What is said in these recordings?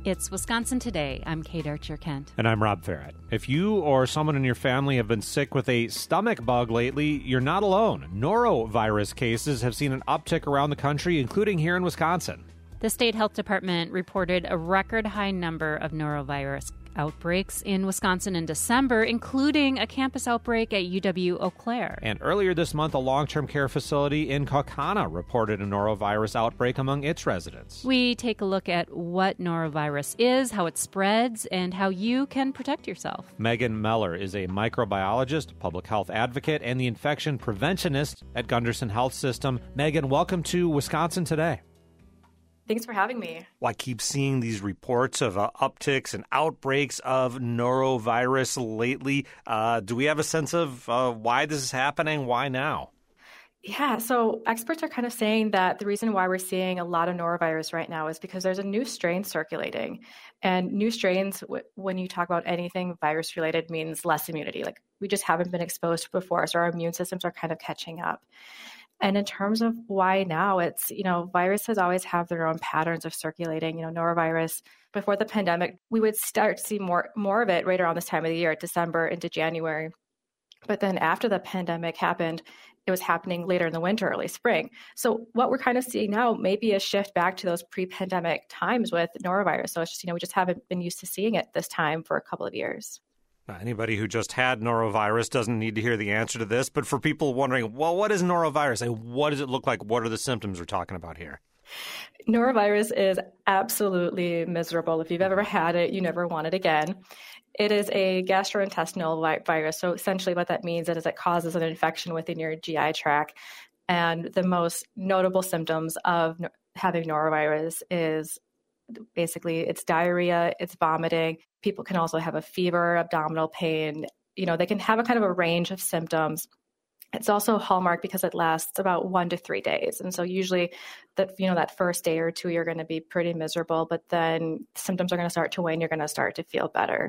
It's Wisconsin Today. I'm Kate Archer-Kent. And I'm Rob Farrett. If you or someone in your family have been sick with a stomach bug lately, you're not alone. Norovirus cases have seen an uptick around the country, including here in Wisconsin. The state health department reported a record high number of norovirus outbreaks in Wisconsin in December, including a campus outbreak at UW-Eau Claire. And earlier this month, a long-term care facility in Kaukauna reported a norovirus outbreak among its residents. We take a look at what norovirus is, how it spreads, and how you can protect yourself. Megan Meller is a microbiologist, public health advocate, and the infection preventionist at Gunderson Health System. Megan, welcome to Wisconsin Today. Thanks for having me. Well, I keep seeing these reports of upticks and outbreaks of norovirus lately. Do we have a sense of why this is happening? Why now? Yeah, so experts are kind of saying that the reason why we're seeing a lot of norovirus right now is because there's a new strain circulating. And new strains, when you talk about anything virus-related, means less immunity. Like, we just haven't been exposed to before, so our immune systems are kind of catching up. And in terms of why now, it's, viruses always have their own patterns of circulating. Norovirus, before the pandemic, we would start to see more of it right around this time of the year, December into January. But then after the pandemic happened, it was happening later in the winter, early spring. So what we're kind of seeing now may be a shift back to those pre-pandemic times with norovirus. So it's just, we just haven't been used to seeing it this time for a couple of years. Now, anybody who just had norovirus doesn't need to hear the answer to this, but for people wondering, well, what is norovirus and what does it look like? What are the symptoms we're talking about here? Norovirus is absolutely miserable. If you've ever had it, you never want it again. It is a gastrointestinal virus. So essentially what that means is it causes an infection within your GI tract. And the most notable symptoms of having norovirus is basically it's diarrhea, it's vomiting. People can also have a fever, abdominal pain. They can have a kind of a range of symptoms. It's also hallmark because it lasts about 1 to 3 days. And so usually that first day or two, you're going to be pretty miserable, but then symptoms are going to start to wane. You're going to start to feel better.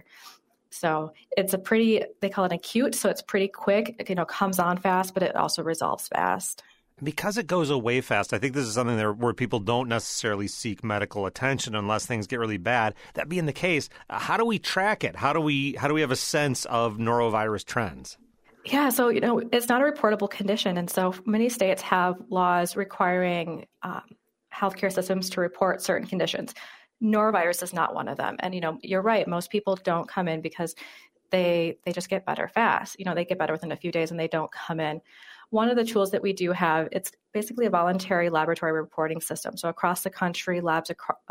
So it's they call it acute. So it's pretty quick. It, comes on fast, but it also resolves fast. Because it goes away fast, I think this is something where people don't necessarily seek medical attention unless things get really bad. That being the case, how do we track it? How do we have a sense of norovirus trends? Yeah, so, it's not a reportable condition. And so many states have laws requiring healthcare systems to report certain conditions. Norovirus is not one of them. And, you're right. Most people don't come in because they just get better fast. They get better within a few days and they don't come in. One of the tools that we do have, it's basically a voluntary laboratory reporting system. So across the country, labs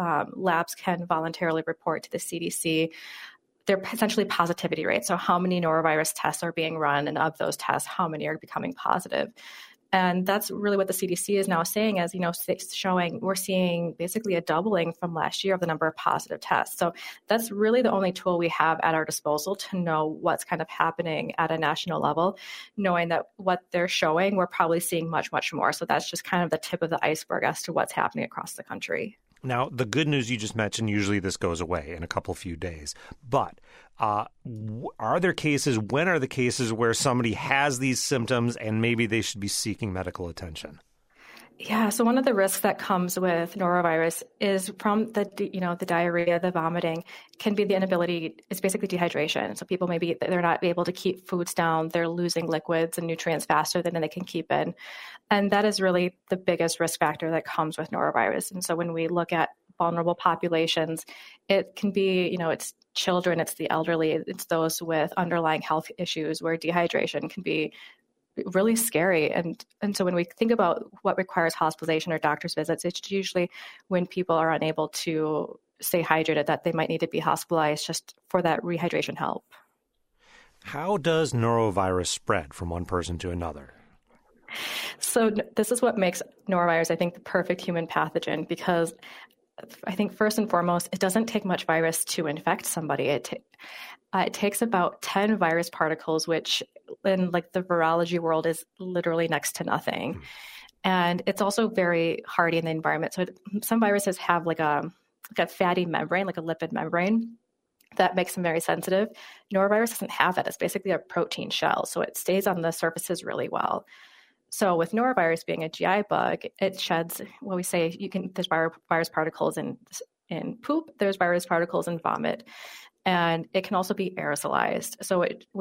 can voluntarily report to the CDC their essentially positivity rates. So how many norovirus tests are being run, and of those tests, how many are becoming positive? And that's really what the CDC is now saying, as showing we're seeing basically a doubling from last year of the number of positive tests. So that's really the only tool we have at our disposal to know what's kind of happening at a national level, knowing that what they're showing, we're probably seeing much, much more. So that's just kind of the tip of the iceberg as to what's happening across the country. Now, the good news you just mentioned, usually this goes away in a few days. But are there cases, when are the cases where somebody has these symptoms and maybe they should be seeking medical attention? Yeah, so one of the risks that comes with norovirus is from the diarrhea, the vomiting, can be the inability, it's basically dehydration. So people they're not able to keep foods down, they're losing liquids and nutrients faster than they can keep in. And that is really the biggest risk factor that comes with norovirus. And so when we look at vulnerable populations, it can be, it's children, it's the elderly, it's those with underlying health issues where dehydration can be really scary. And so when we think about what requires hospitalization or doctor's visits, it's usually when people are unable to stay hydrated that they might need to be hospitalized just for that rehydration help. How does norovirus spread from one person to another? So this is what makes norovirus, I think, the perfect human pathogen, because I think first and foremost, it doesn't take much virus to infect somebody. It takes about 10 virus particles, which in the virology world is literally next to nothing. And it's also very hardy in the environment. So some viruses have like a fatty membrane, like a lipid membrane, that makes them very sensitive. Norovirus doesn't have that. It's basically a protein shell. So it stays on the surfaces really well. So with norovirus being a GI bug, it sheds what we say there's virus particles in in poop, there's virus particles in vomit. And it can also be aerosolized. So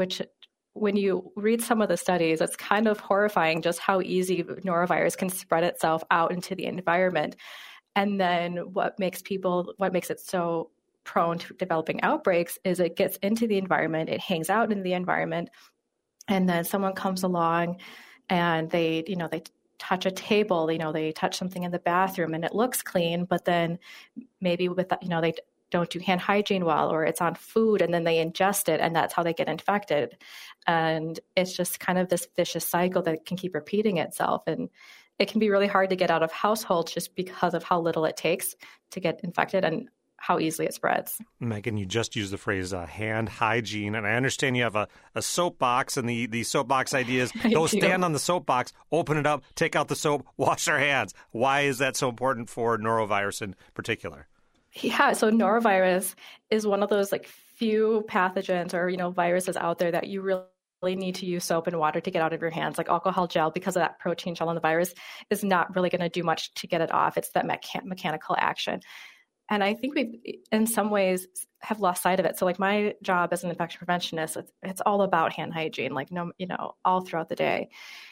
when you read some of the studies, it's kind of horrifying just how easy norovirus can spread itself out into the environment. And then what makes it so prone to developing outbreaks is it gets into the environment, it hangs out in the environment, and then someone comes along and they touch a table, they touch something in the bathroom and it looks clean, but then maybe with that, they don't do hand hygiene well, or it's on food and then they ingest it and that's how they get infected. And it's just kind of this vicious cycle that can keep repeating itself. And it can be really hard to get out of households just because of how little it takes to get infected and how easily it spreads. Megan, you just used the phrase hand hygiene, and I understand you have a soapbox, and the soapbox idea is go stand on the soapbox, open it up, take out the soap, wash our hands. Why is that so important for norovirus in particular? Yeah, so norovirus is one of those few pathogens or viruses out there that you really need to use soap and water to get out of your hands. Like alcohol gel, because of that protein gel in the virus, is not really going to do much to get it off. It's that mechanical action. And I think we, in some ways, have lost sight of it. So my job as an infection preventionist, it's all about hand hygiene, all throughout the day.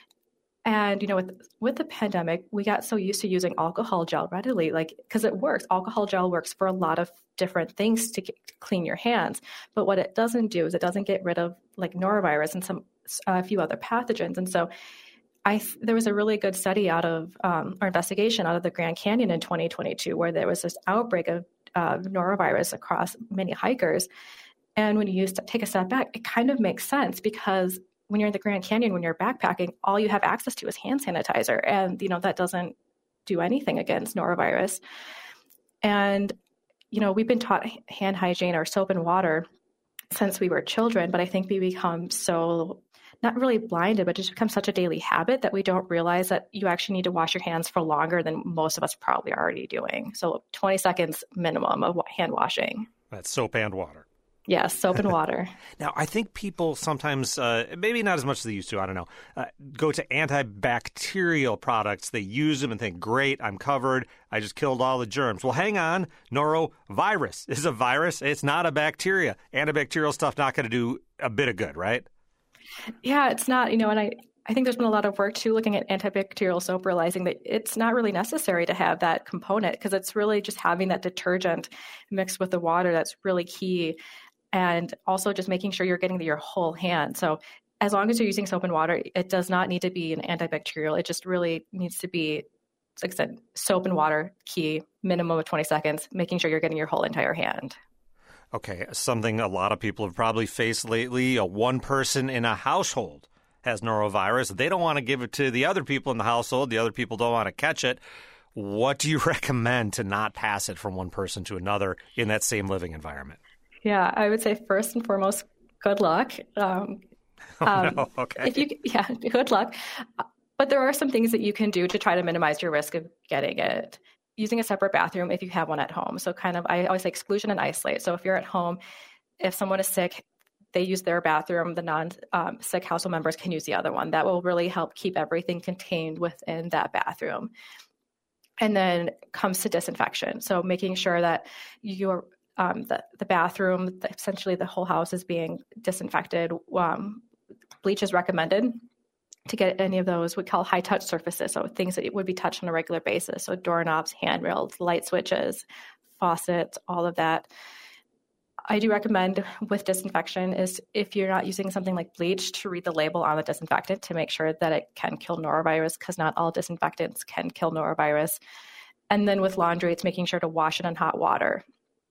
And, with the pandemic, we got so used to using alcohol gel readily, because it works. Alcohol gel works for a lot of different things to clean your hands. But what it doesn't do is it doesn't get rid of norovirus and a few other pathogens. And so there was a really good study out of our investigation out of the Grand Canyon in 2022, where there was this outbreak of norovirus across many hikers. And when you take a step back, it kind of makes sense, because when you're in the Grand Canyon, when you're backpacking, all you have access to is hand sanitizer. And, that doesn't do anything against norovirus. And, we've been taught hand hygiene or soap and water since we were children, but I think we become so not really blinded, but just become such a daily habit that we don't realize that you actually need to wash your hands for longer than most of us probably are already doing. So 20 seconds minimum of hand washing. That's soap and water. Yes, soap and water. Now, I think people sometimes, maybe not as much as they used to, I don't know, go to antibacterial products. They use them and think, great, I'm covered. I just killed all the germs. Well, hang on. Norovirus is a virus. It's not a bacteria. Antibacterial stuff not going to do a bit of good, right? Yeah, it's not, and I think there's been a lot of work too looking at antibacterial soap, realizing that it's not really necessary to have that component, because it's really just having that detergent mixed with the water that's really key. And also just making sure you're getting your whole hand. So as long as you're using soap and water, it does not need to be an antibacterial. It just really needs to be, like I said, soap and water, key, minimum of 20 seconds, making sure you're getting your whole entire hand. Okay, something a lot of people have probably faced lately, one person in a household has norovirus. They don't want to give it to the other people in the household. The other people don't want to catch it. What do you recommend to not pass it from one person to another in that same living environment? Yeah, I would say first and foremost, good luck. No. Okay. Good luck. But there are some things that you can do to try to minimize your risk of getting it. Using a separate bathroom if you have one at home. So I always say exclusion and isolate. So if you're at home, if someone is sick, they use their bathroom. The non-sick household members can use the other one. That will really help keep everything contained within that bathroom. And then comes to disinfection. So making sure that your the bathroom, essentially the whole house is being disinfected. Bleach is recommended to get any of those we call high-touch surfaces, so things that would be touched on a regular basis. So doorknobs, handrails, light switches, faucets, all of that. I do recommend with disinfection is if you're not using something like bleach, to read the label on the disinfectant to make sure that it can kill norovirus, because not all disinfectants can kill norovirus. And then with laundry, it's making sure to wash it in hot water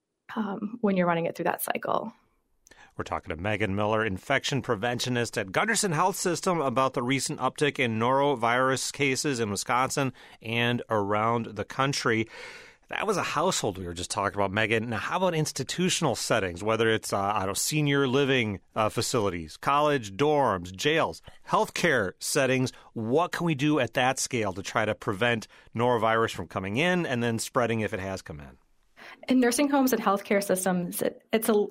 when you're running it through that cycle. We're talking to Megan Miller, infection preventionist at Gunderson Health System, about the recent uptick in norovirus cases in Wisconsin and around the country. That was a household we were just talking about, Megan. Now, how about institutional settings, whether it's senior living facilities, college dorms, jails, healthcare settings? What can we do at that scale to try to prevent norovirus from coming in and then spreading if it has come in? In nursing homes and healthcare systems, it's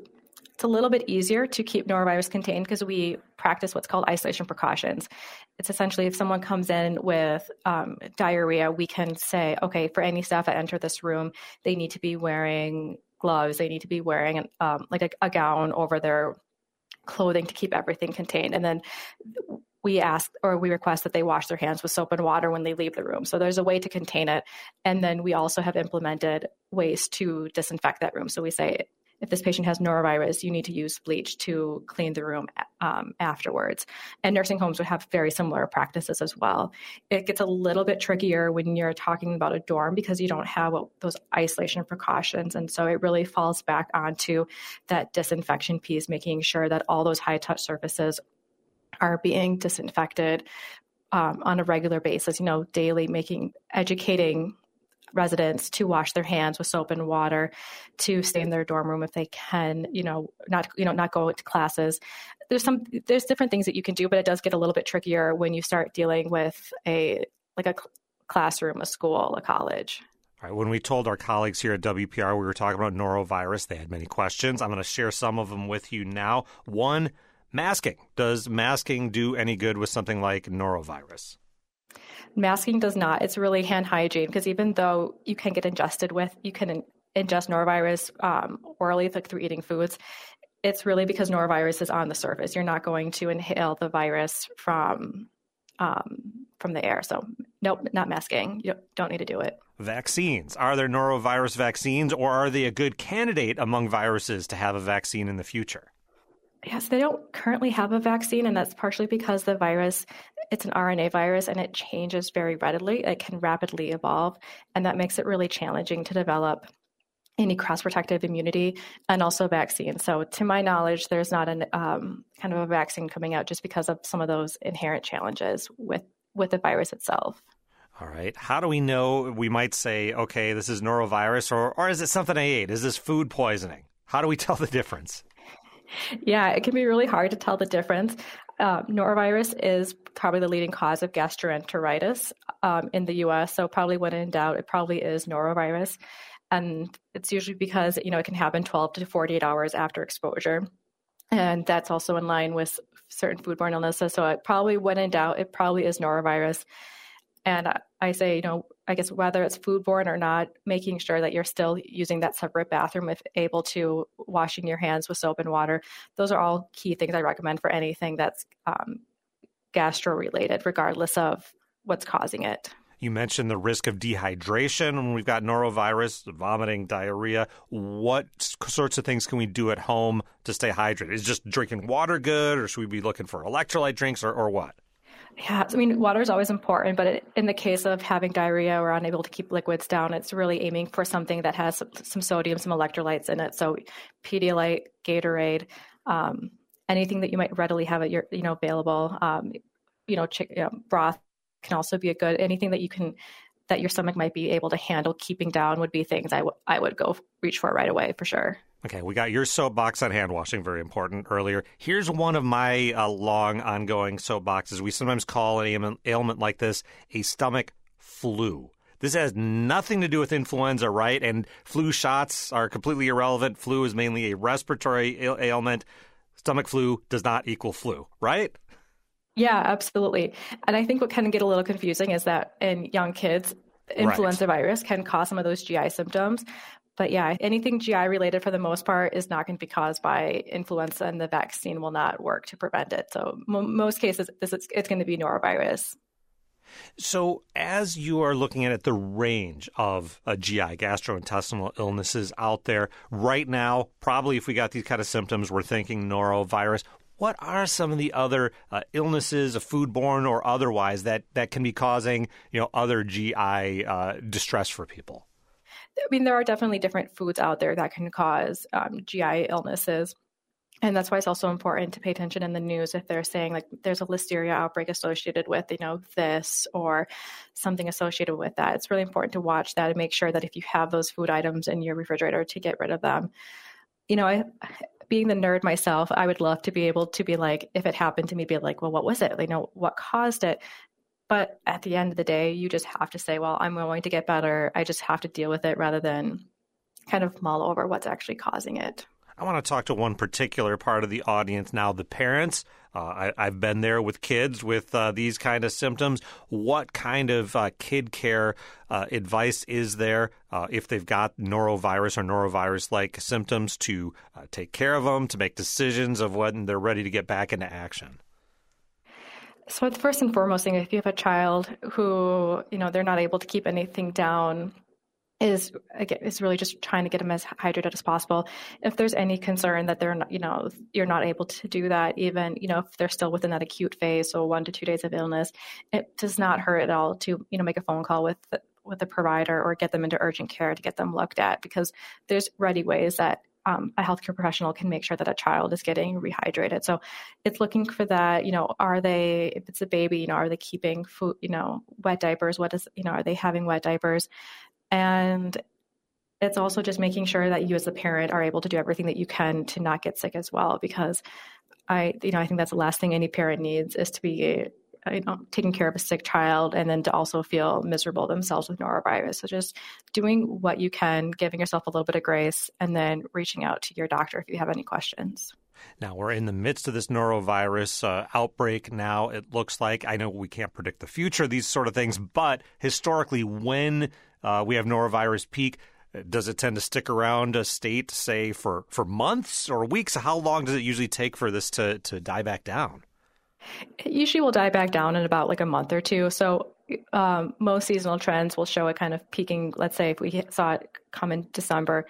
it's a little bit easier to keep norovirus contained because we practice what's called isolation precautions. It's essentially if someone comes in with diarrhea, we can say, okay, for any staff that enter this room, they need to be wearing gloves. They need to be wearing like a gown over their clothing to keep everything contained. And then we ask or we request that they wash their hands with soap and water when they leave the room. So there's a way to contain it. And then we also have implemented ways to disinfect that room. So we say, if this patient has norovirus, you need to use bleach to clean the room afterwards. And nursing homes would have very similar practices as well. It gets a little bit trickier when you're talking about a dorm because you don't have those isolation precautions. And so it really falls back onto that disinfection piece, making sure that all those high-touch surfaces are being disinfected on a regular basis, daily, educating residents to wash their hands with soap and water, to stay in their dorm room if they can, not go to classes. There's different things that you can do, but it does get a little bit trickier when you start dealing with a classroom, a school, a college. All right. When we told our colleagues here at WPR we were talking about norovirus, they had many questions. I'm going to share some of them with you now. One, masking. Does masking do any good with something like norovirus? Masking does not. It's really hand hygiene because even though you can ingest norovirus orally through eating foods, it's really because norovirus is on the surface. You're not going to inhale the virus from the air. So nope, not masking. You don't need to do it. Vaccines. Are there norovirus vaccines, or are they a good candidate among viruses to have a vaccine in the future? Yes, they don't currently have a vaccine, and that's partially because the virus, it's an RNA virus, and it changes very readily. It can rapidly evolve, and that makes it really challenging to develop any cross-protective immunity and also vaccines. So to my knowledge, there's not kind of a vaccine coming out just because of some of those inherent challenges with the virus itself. All right. How do we know? We might say, okay, this is norovirus, or is it something I ate? Is this food poisoning? How do we tell the difference? Yeah, it can be really hard to tell the difference. Norovirus is probably the leading cause of gastroenteritis in the U.S., so probably when in doubt, it probably is norovirus. And it's usually because, it can happen 12 to 48 hours after exposure. And that's also in line with certain foodborne illnesses. So it probably, when in doubt, it probably is norovirus. And I say, I guess whether it's foodborne or not, making sure that you're still using that separate bathroom if able to, washing your hands with soap and water. Those are all key things I recommend for anything that's gastro-related, regardless of what's causing it. You mentioned the risk of dehydration when we've got norovirus, vomiting, diarrhea. What sorts of things can we do at home to stay hydrated? Is just drinking water good, or should we be looking for electrolyte drinks, or what? Yeah, water is always important, but in the case of having diarrhea or unable to keep liquids down, it's really aiming for something that has some sodium, some electrolytes in it. So Pedialyte, Gatorade, anything that you might readily have at your, available, broth can also be anything that your stomach might be able to handle keeping down would be things I would go reach for right away for sure. Okay, we got your soapbox on hand washing, very important, earlier. Here's one of my long ongoing soapboxes. We sometimes call an ailment like this a stomach flu. This has nothing to do with influenza, right? And flu shots are completely irrelevant. Flu is mainly a respiratory ailment. Stomach flu does not equal flu, right? Yeah, absolutely. And I think what can get a little confusing is that in young kids, influenza virus can cause some of those GI symptoms. But yeah, anything GI related for the most part is not going to be caused by influenza, and the vaccine will not work to prevent it. So most cases, it's going to be norovirus. So as you are looking at it, the range of GI, gastrointestinal illnesses out there right now, probably if we got these kind of symptoms, we're thinking norovirus. What are some of the other illnesses, foodborne or otherwise, that can be causing, other GI distress for people? There are definitely different foods out there that can cause GI illnesses. And that's why it's also important to pay attention in the news if they're saying like there's a listeria outbreak associated with, this or something associated with that. It's really important to watch that and make sure that if you have those food items in your refrigerator to get rid of them. Being the nerd myself, I would love to be able to be like, if it happened to me, be like, well, what was it? What caused it? But at the end of the day, you just have to say, well, I'm going to get better. I just have to deal with it rather than kind of mull over what's actually causing it. I want to talk to one particular part of the audience now, the parents. I've been there with kids with these kind of symptoms. What kind of kid care advice is there if they've got norovirus or norovirus-like symptoms to take care of them, to make decisions of when they're ready to get back into action? So the first and foremost thing, if you have a child who, they're not able to keep anything down, is really just trying to get them as hydrated as possible. If there's any concern that they're not, you're not able to do that, even, if they're still within that acute phase, so 1 to 2 days of illness, it does not hurt at all to, make a phone call with the provider or get them into urgent care to get them looked at, because there's ready ways that a healthcare professional can make sure that a child is getting rehydrated. So it's looking for that, if it's a baby, are they keeping food, wet diapers? Are they having wet diapers? And it's also just making sure that you as a parent are able to do everything that you can to not get sick as well, because I think that's the last thing any parent needs is to be taking care of a sick child and then to also feel miserable themselves with norovirus. So just doing what you can, giving yourself a little bit of grace, and then reaching out to your doctor if you have any questions. Now, we're in the midst of this norovirus outbreak now, it looks like. I know we can't predict the future, these sort of things, but historically, when we have norovirus peak, does it tend to stick around a state, say, for months or weeks? How long does it usually take for this to die back down? It usually will die back down in about like a month or two. So most seasonal trends will show it kind of peaking. Let's say if we saw it come in December,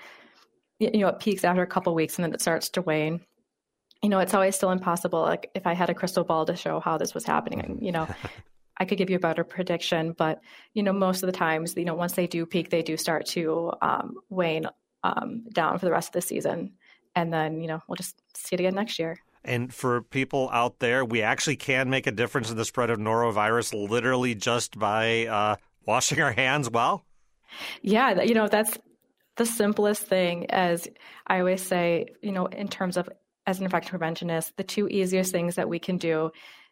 it peaks after a couple of weeks and then it starts to wane. It's always still impossible. Like if I had a crystal ball to show how this was happening, I could give you a better prediction. But, most of the times, once they do peak, they do start to wane down for the rest of the season. And then, we'll just see it again next year. And for people out there, we actually can make a difference in the spread of norovirus literally just by washing our hands well? Yeah, that's the simplest thing. As I always say, in terms of as an infection preventionist, the two easiest things that we can do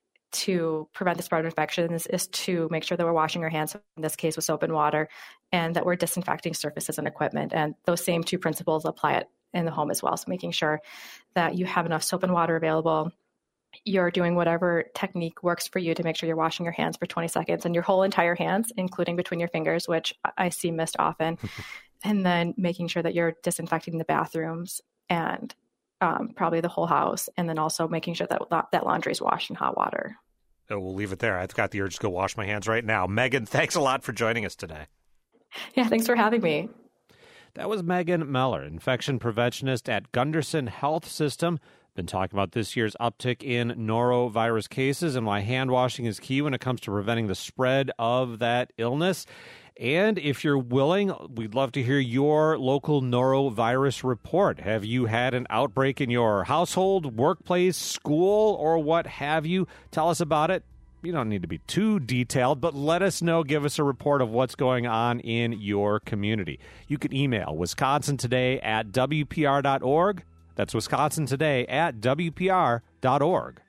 to prevent the spread of infections is to make sure that we're washing our hands, in this case with soap and water, and that we're disinfecting surfaces and equipment. And those same two principles apply in the home as well. So making sure that you have enough soap and water available. You're doing whatever technique works for you to make sure you're washing your hands for 20 seconds and your whole entire hands, including between your fingers, which I see missed often. And then making sure that you're disinfecting the bathrooms and probably the whole house. And then also making sure that laundry is washed in hot water. Oh, we'll leave it there. I've got the urge to go wash my hands right now. Megan, thanks a lot for joining us today. Yeah, thanks for having me. That was Megan Meller, infection preventionist at Gunderson Health System. Been talking about this year's uptick in norovirus cases and why hand washing is key when it comes to preventing the spread of that illness. And if you're willing, we'd love to hear your local norovirus report. Have you had an outbreak in your household, workplace, school, or what have you? Tell us about it. You don't need to be too detailed, but let us know. Give us a report of what's going on in your community. You can email wisconsintoday@wpr.org. That's wisconsintoday@wpr.org.